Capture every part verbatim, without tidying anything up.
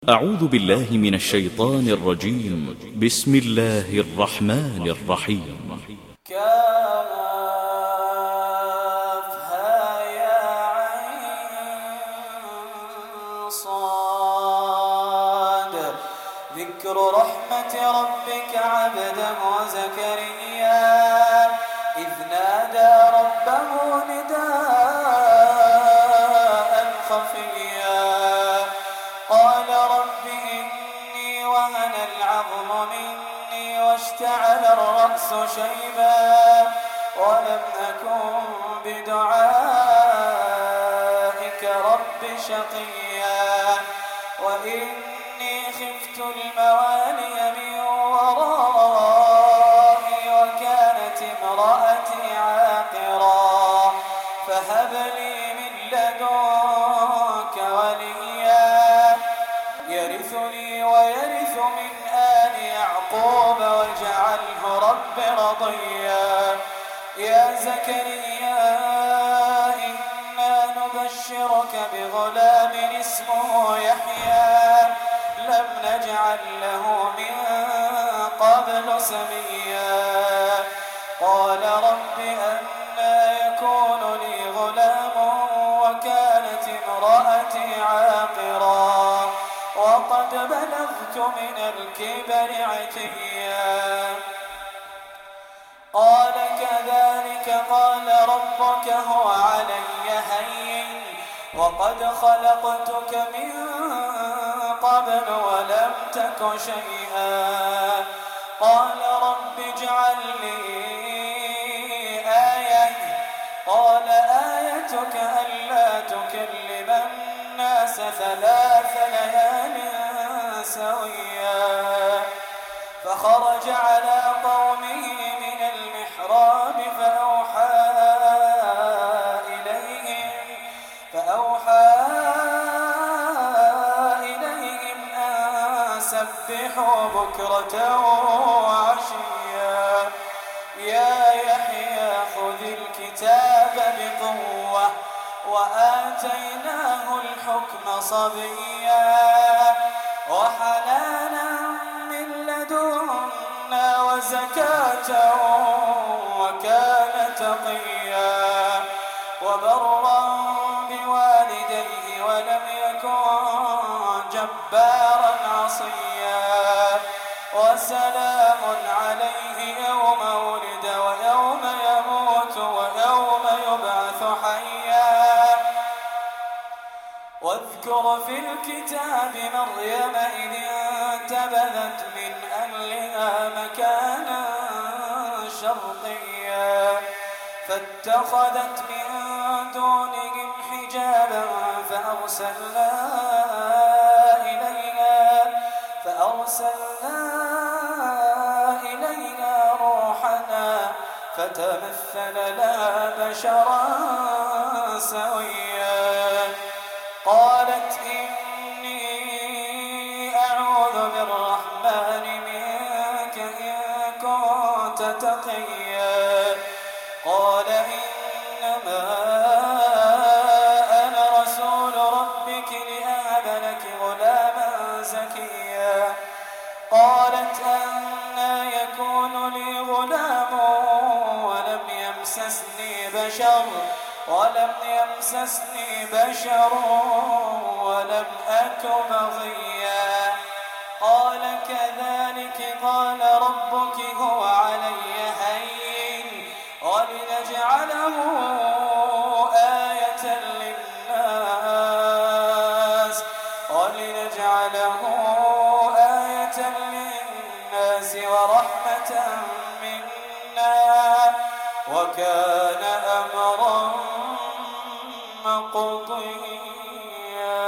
أعوذ بالله من الشيطان الرجيم. بسم الله الرحمن الرحيم. كافها يا عين صاد ذكر رحمة ربك عبده زكريا إذ نادى ربه نداء خفيا قال رب إني وهن العظم مني واشتعل الرأس شيبا ولم أكن بدعائك رب شقيا وإني خفت الموالي من ورائي وكانت امرأتي عاقرا فهب لي من لدنك وليا يرثني ويرث من آل يعقوب واجعله رب رضيا يا زكريا إنا نبشرك بغلام اسمه يحيى لم نجعل له من قبل سميا قال رب أنى يكون لي غلام وكانت امرأتي عاقرا وقد بلغت من الكبر عتيا قال كذلك قال ربك هو علي هين وقد خلقتك من قبل ولم تك شيئا قال رب اجعل لي آية قال آيتك ألا تكلم الناس ثلاث ليال سويا فخرج على قومه من المحراب فأوحى إليهم فأوحى إليهم أن سبحوا بكرة وعشيا يا يحيى خذ الكتاب بقوة وآتيناه الحكم صبيا وحنانا من لدنا وزكاة وكان تقيا وبرا بوالديه ولم يكن جبارا عصيا وسلام عليه يوم ولد ويوم يموت ويوم يبعث حيا واذكر في الكتاب مريم إذ انتبذت من أهلها مكانا شرقيا فاتخذت من دونهم حجابا فأرسلنا إليها فأرسلنا إليها روحنا فتمثل لها بشرا سويا قالت إني أعوذ بالرحمن منك إن كنت تقيا قال إنما أنا رسول ربك لأهب لك غلاما زكيا قالت أنى يكون لي غلام ولم يمسسني بشر ولم يمسسني بشر ولم أك بغيا قال كذلك قال ربك هو علي هين ولنجعله آية للناس ولنجعله آية للناس ورحمة منا وكان أمرا مقضيا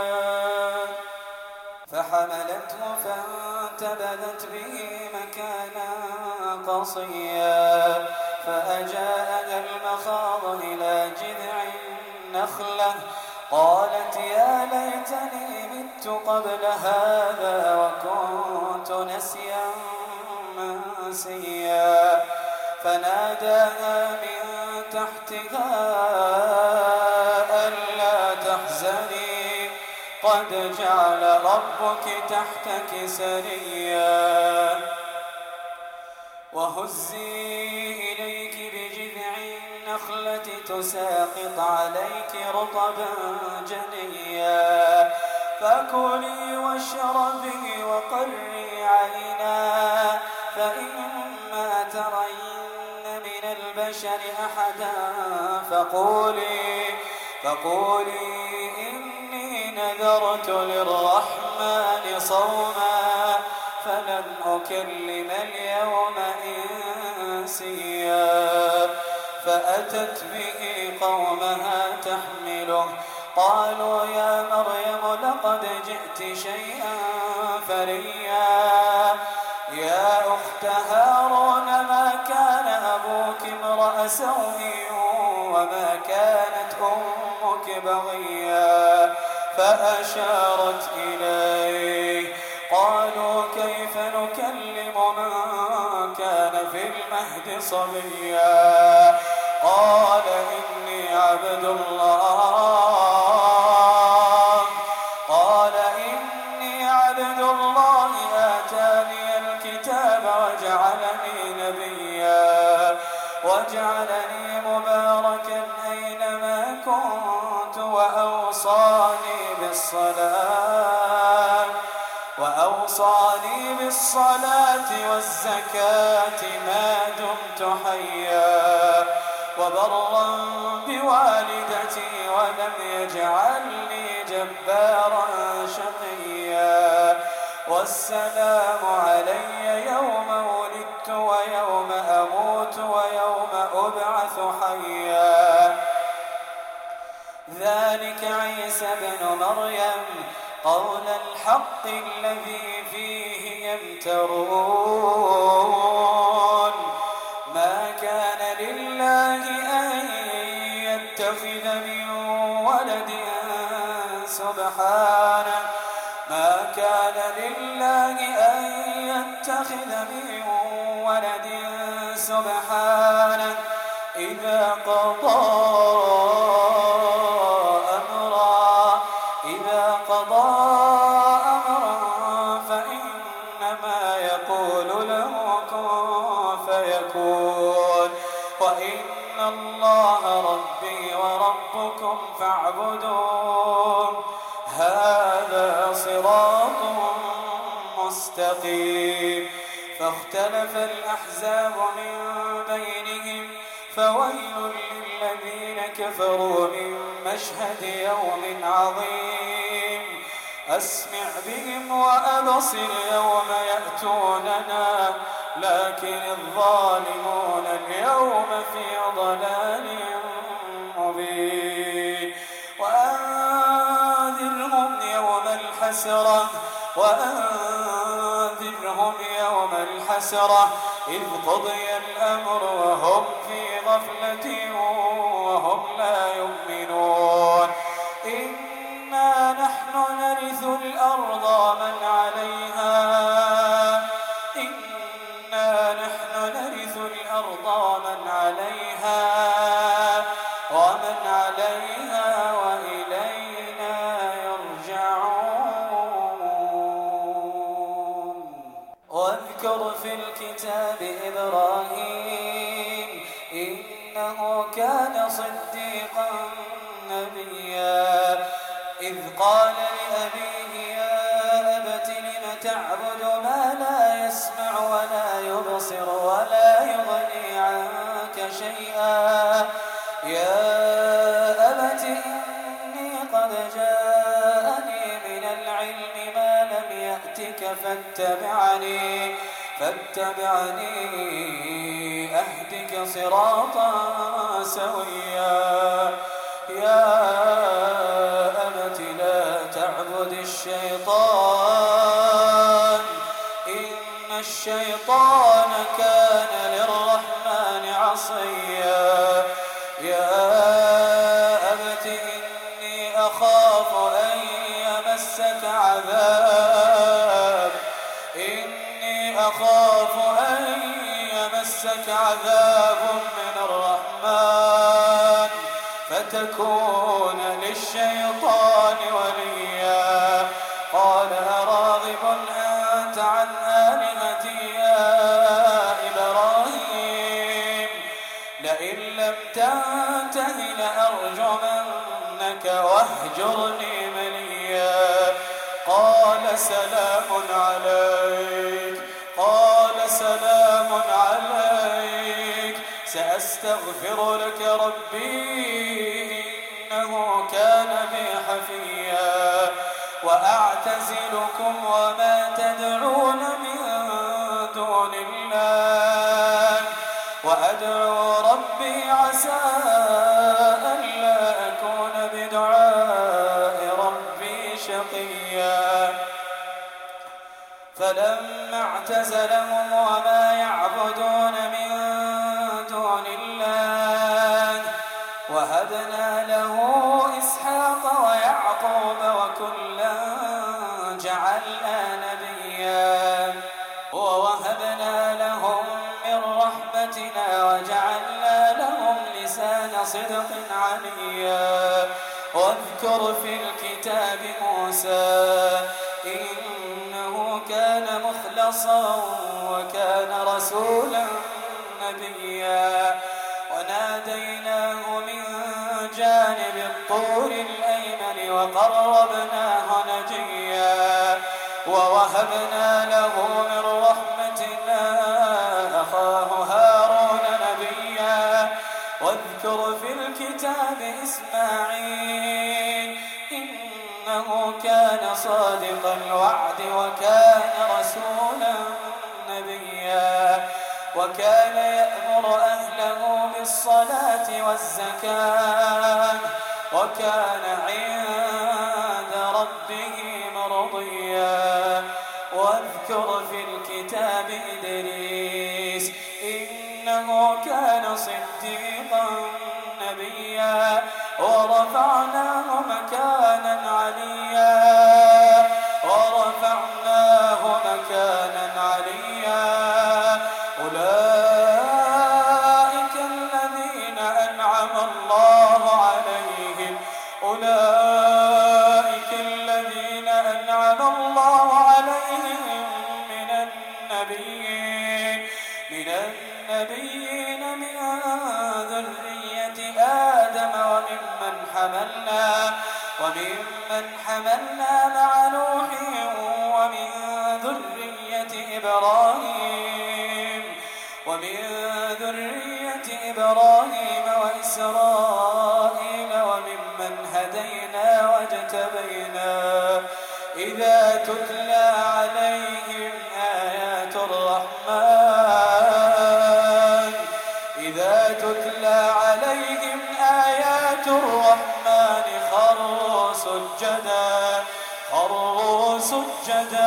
فحملته فانتبذت به مكانا قصيا فأجاءها المخاض إلى جذع النخلة قالت يا ليتني مت قبل هذا وكنت نسيا منسيا فناداها من تحتها ألا تحزني قد جعل ربك تحتك سريا وهزي إليك بجذع النخلة تساقط عليك رطبا جنيا فكلي واشربي وقري عينا فإما ترين من البشر أحدا فقولي فقولي إني نذرت للرحمن صوما فلن أكلم اليوم إنسيا فأتت به قومها تحمله قالوا يا مريم لقد جئت شيئا فريا يا أخت هارون ما كان أبوك امرأ سوء وما كانت أمك بغيا فأشارت إليه قالوا كيف نكلم من كان في المهد صبيا قال إني عبد الله قال إني عبد الله آتاني الكتاب وجعلني نبيا وجعلني مباركا أينما كنت وأوصاني بالصلاة وأوصاني بالصلاة والزكاة ما دمت حيا وبرا بوالدتي ولم يجعلني جبارا شقيا والسلام علي يوم ولدت ويوم أموت ويوم أبعث حيا ذلك عيسى بن مريم قول الحق الذي فيه يمترون ما كان لله أن يتخذ من ولد سبحانه ما كان لله أن يتخذ من ولد سبحانه إذا قضى أمرا إذا قضى أمرا فإنما يقول له كن فيكون وإن الله ربي وربكم فاعبدون هذا صراط مستقيم فاختلف الأحزاب من بينهم فويل للذين كفروا من مشهد يوم عظيم أسمع بهم وأبصر يوم يأتوننا لكن الظالمون اليوم في ضلال مبين وأنذرهم يوم الحسرة وأنذرهم يوم الحسرة إذ قضي الأمر وهم في غفلة وهم لا يؤمنون إنا نحن نرث الأرض ومن عليها إنا نحن نرث الأرض ومن عليها ومن عليها وإلينا يرجعون واذكر في الكتاب إبراهيم إنه كان صديقا نبيا إذ قال لأبيه يا أبت لم تعبد ما لا يسمع ولا يبصر ولا يغني عنك شيئا يا أبت إني قد جاءني من العلم ما لم يأتك فاتبعني فاتبعني أهدك صراطا سويا يا أبت لا تعبد الشيطان إن الشيطان كان للرحمن عصيا يا أبت إني أخاف أن يمسك عذاب إني أخاف أن يمسك عذاب من الرحمن فتكون للشيطان وليا قال عن آلهتي يا إبراهيم لئن لم تنته لأرجمنك واهجرني مليا قال سلام عليك قال سلام عليك سأستغفر لك ربي إنه كان بي حفيا وأعتزلكم وما تدعون من دون الله وأدعو ربي عسى ألا أكون بدعاء ربي شقيا فلما اعتزلهم وما يعبدون من دون الله وهبنا له إسحاق ويعقوب وكلا جعلنا نبيا ووهبنا لهم من رحمتنا وجعلنا لهم لسان صدق عليا واذكر في الكتاب موسى إنه كان مخلصا وكان رسولا نبيا وناديناه من جانب الطور الأيمن وقربناه نجيا ووهبنا له من رحمتنا أخاه هارون نبيا واذكر في الكتاب إسماعيل إنه كان صادق الوعد وكان رسولا نبيا وكان يأمر أهله بالصلاة والزكاة وكان عند ربه مرضيا واذكر في الكتاب إدريس إنه كان صديقا نبيا ورفعناه مكانا عليا ورفعناه مكانا عليا أولئك الذين أنعم الله عليهم أولئك الذين أنعم الله عليهم من النبيين من النبيين من ذرية آدم وممن حملنا وممن حملنا مع نوح ومن ذرية إبراهيم ومن ذرية إبراهيم وإسرائيل وممن هدينا واجتبينا إذا تتلى عليهم آيات الرحمن إذا تتلى عليهم آيات الرحمن خروا سجدا خروا سجدا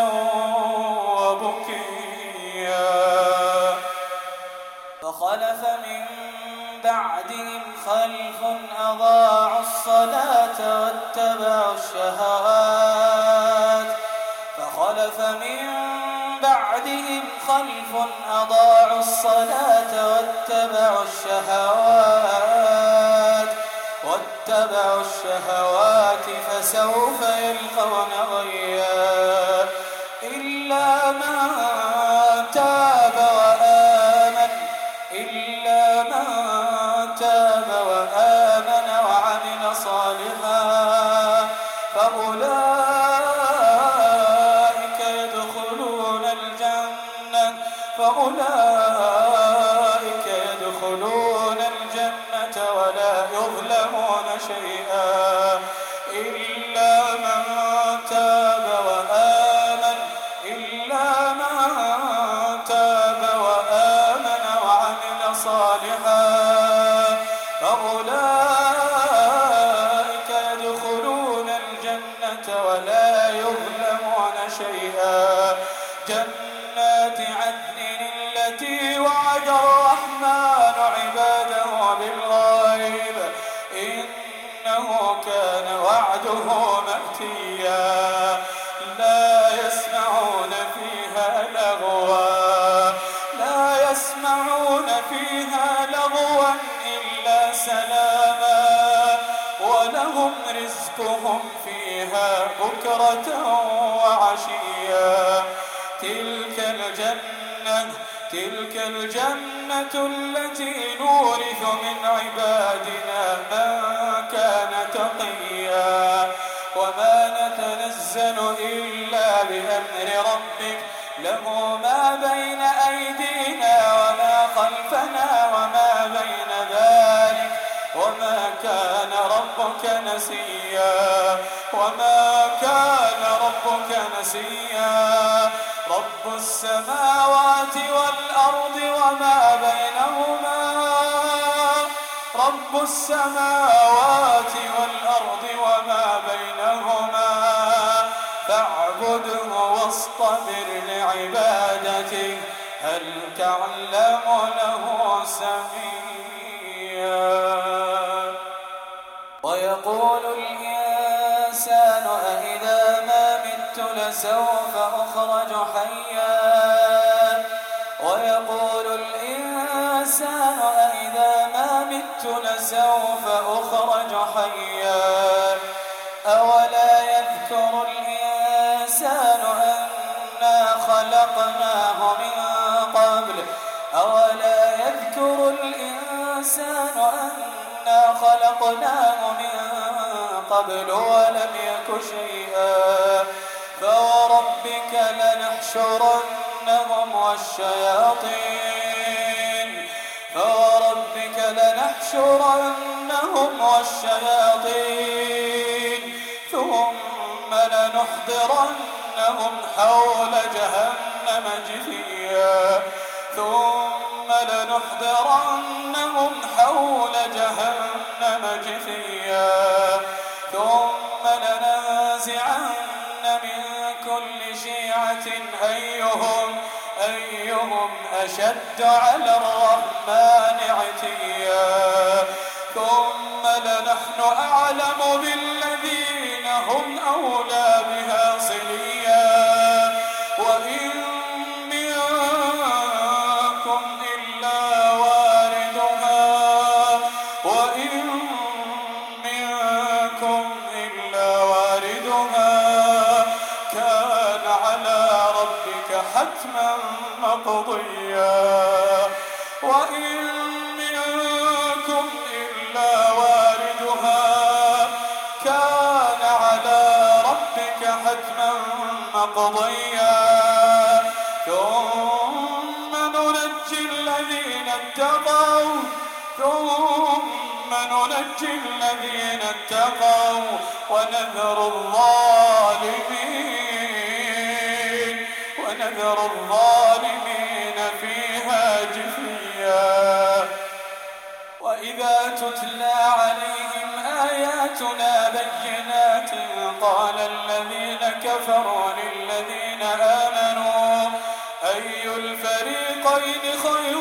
وبكيا فخلف من بعدهم خلف أضاعوا الصلاة واتبعوا الشهوات فخلف من بعدهم خلف أضاعوا الصلاة واتبعوا الشهوات واتبعوا الشهوات فسوف يلقون غيا إلا من تاب وآمن إلا من تاب وآمن وعمل صالحا فأولئك يدخلون الجنة فأولئك يدخلون الجنة ولا يظلمون شيئا إلا من تاب وآمن إلا من تاب وآمن وعمل صالحا فأولئك يدخلون الجنة ولا يظلمون شيئا جنات عدن التي وعد الرحمن عباده بالغيب إنه كان وعده مأتيا لا يسمعون فيها لغوا لا يسمعون فيها لغوا إلا سلاما ولهم رزقهم فيها بكرة وعشيا تلك الجنة تلك الجنة التي نورث من عبادنا من كان تقيا وما نتنزل إلا بأمر ربك له ما بين أيدينا وما خلفنا وما بين ذلك وما كان ربك نسيا وما كان ربك نسيا رب السماوات والأرض وما بينهما رب السماوات والأرض وما بينهما فاعبده واصطبر لعبادته هل تعلم له سميا ويقول الإنسان أإذا ما مت لسوف أخرج حيا ويقول الإنسان أإذا ما مت لسوف أخرج حيا أولا يذكر الإنسان أنا خلقناه من قبل أولا يذكر الإنسان أنا خلقناه من قبل ولم يك شيئا فوربك لنحشرنهم والشياطين فوربك لنحشرنهم والشياطين ثم لنحضرنهم حول جهنم جثيا ثم لنحضرنهم حول جهنم جثيا ثم لننزعن من كل شيعة أيهم أيهم أشد على الرحمن عتيا ثم لنحن أعلم بالذين هم أولى بها صليا وإن منكم إلا واردها وإن منكم إلا واردها كان على ربك حتما مقضيا وإن منكم إلا واردها كان على ربك حتما مقضيا ثم ننجي الذين اتقوا ثم ننجي الذين اتقوا ونذر الظالمين ونذر الظالمين فيها جثيا وإذا تتلى عليهم آياتنا بينات قال الذين كفروا للذين آمنوا أي الفريقين خير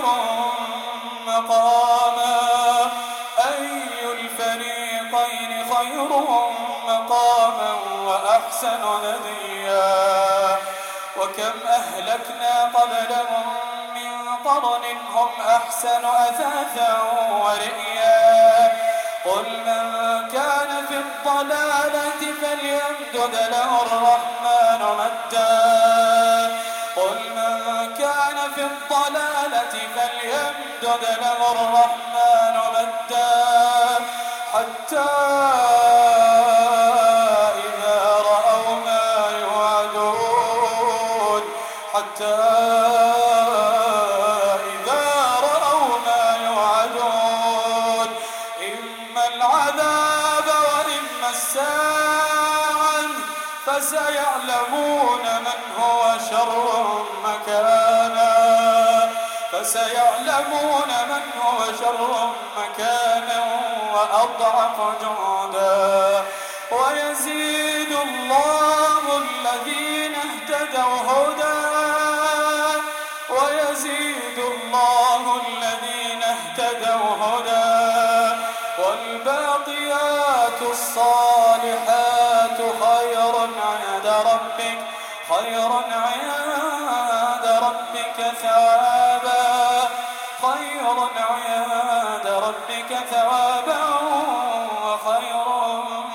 مقاما أي الفريقين خير مقاما وأحسن نديا وكم أهلكنا قبلهم من قرن هم أحسن أثاثا ورئيا قل من كان في الضلالة فليمدد له الرحمن مدا قل من كان في الضلالة فليمدد له الرحمن مدا حتى إذا رأوا ما يوعدون حتى إذا رأوا ما يوعدون إما العذاب وإما الساعة فسيعلمون من هو شر مكانا فسيعلمون من هو شر مكانا وأضعف جندا ويزيد الله الذين اهتدوا هدى ويزيد الله الذين اهتدوا هدى والباقيات الصالحات خير عند ربك خير عند ربك ثوابا خير عند ربك ثوابا وخير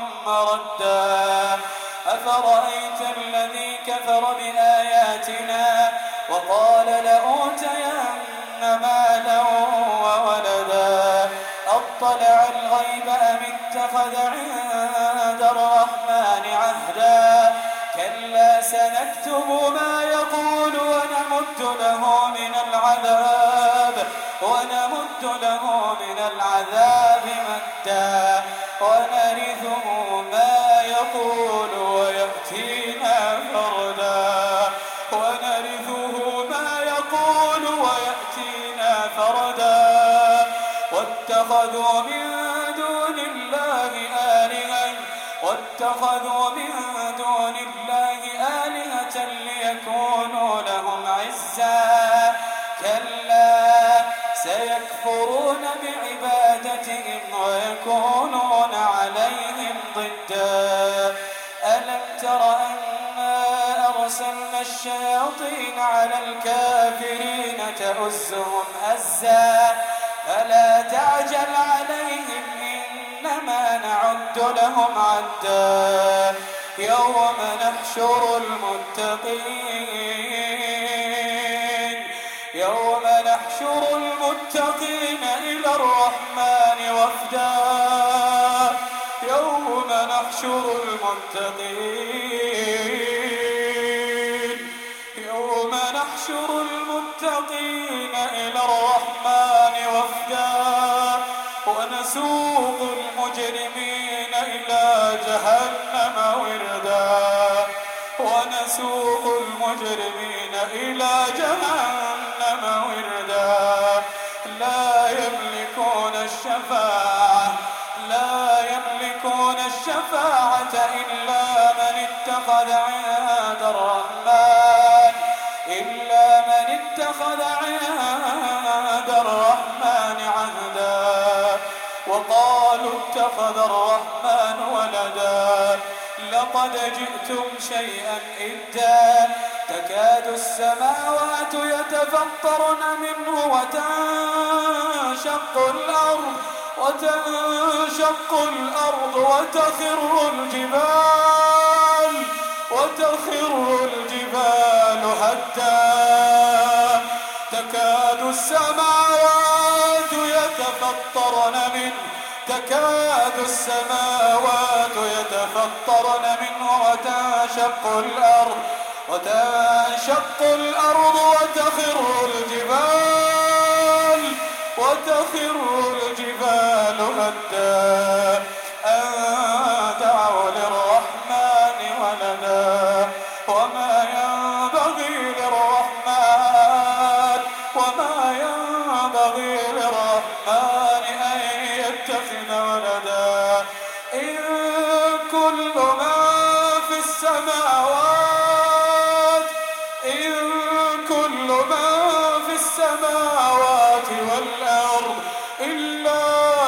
لأوتين مالا وولدا أطلع الغيب أم اتخذ عند الرحمن عهدا كلا سنكتب ما يقول ونمد له من العذاب ونمد له من العذاب مدا ونرثه ما يقول ويأتينا فردا ونرثه ما يقول ويأتينا فردا واتخذوا من دون الله آلهة واتخذوا من دون الله آلهة ليكونوا لهم عزا كلا سيكفرون بعبادتهم ويكونون عليهم ضدا ألم تر أنا أرسلنا الشياطين على الكافرين تؤزهم أزا فلا تعجل عليهم إنما نعد لهم عدا يوم نحشر المتقين يوم نحشر المتقين إلى الرحمن وفدا يوم نحشر المتقين يوم نحشر المتقين إلى الرحمن وفدا ونسوق المجرمين إلى جهنم وردا ونسوق المجرمين إلى جهنم وردا لا يملكون الشفاعة لا يملكون الشفاعة إلا من اتخذ عند الرحمن إلا من اتخذ عند الرحمن عهدا وقالوا اتخذ الرحمن ولدا لقد جئتم شيئا إدا تكاد السماوات يتفطرن منه وتنشق الأرض وتنشق الأرض وتخر الجبال وتخر الجبال حتى تكاد السماوات يتفطرن منه تكاد السماوات يتفطرن منه وتنشق الأرض وتنشق الأرض وتخر الجبال وتخر الجبال هدا أن دعوا للرحمن ولدا وما ينبغي للرحمن وما ينبغي للرحمن أن يتخذ ولدا إن كل ما في السماوات إن كل ما في السماوات والأرض إلا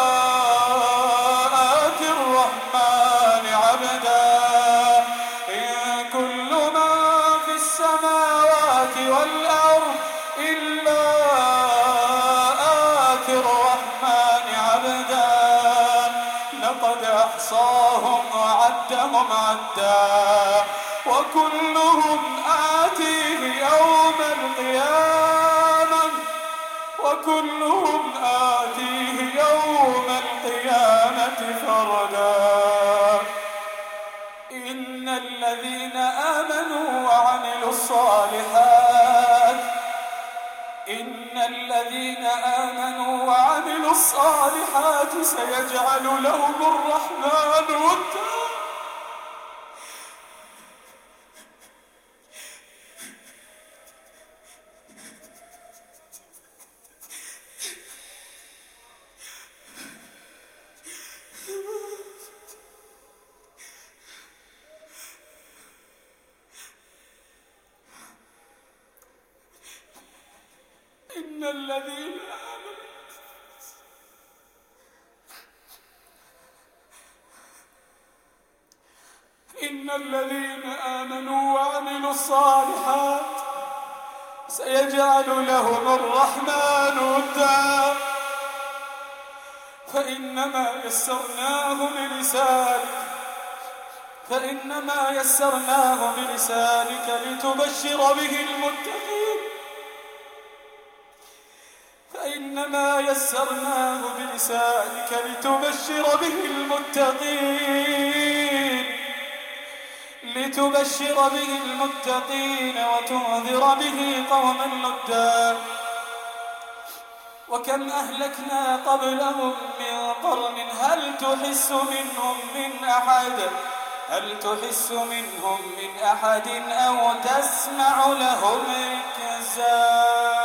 آتي الرحمن عبدا إن كل ما في السماوات والأرض إلا آتي الرحمن عبدا لقد أحصاهم وعدهم عدا وكلهم آتيه يوم القيامة وكلهم آتيه يوم القيامة فردا إن الذين آمنوا وعملوا الصالحات إن الذين آمنوا وعملوا الصالحات سيجعل لهم الرحمن ودا إن الذين آمنوا إن الذين آمنوا وعملوا الصالحات سيجعل لهم الرحمن ودا فإنما يسرناه بلسانك فإنما يسرناه بلسانك لتبشر به المتقين فإنما يسرناه بلسانك لتبشر به المتقين لتبشر به المتقين وتنذر به قوما لدا. وكم أهلكنا قبلهم من قرن هل تحس منهم من أحد هل تحس منهم من أحد أو تسمع لهم ركزا.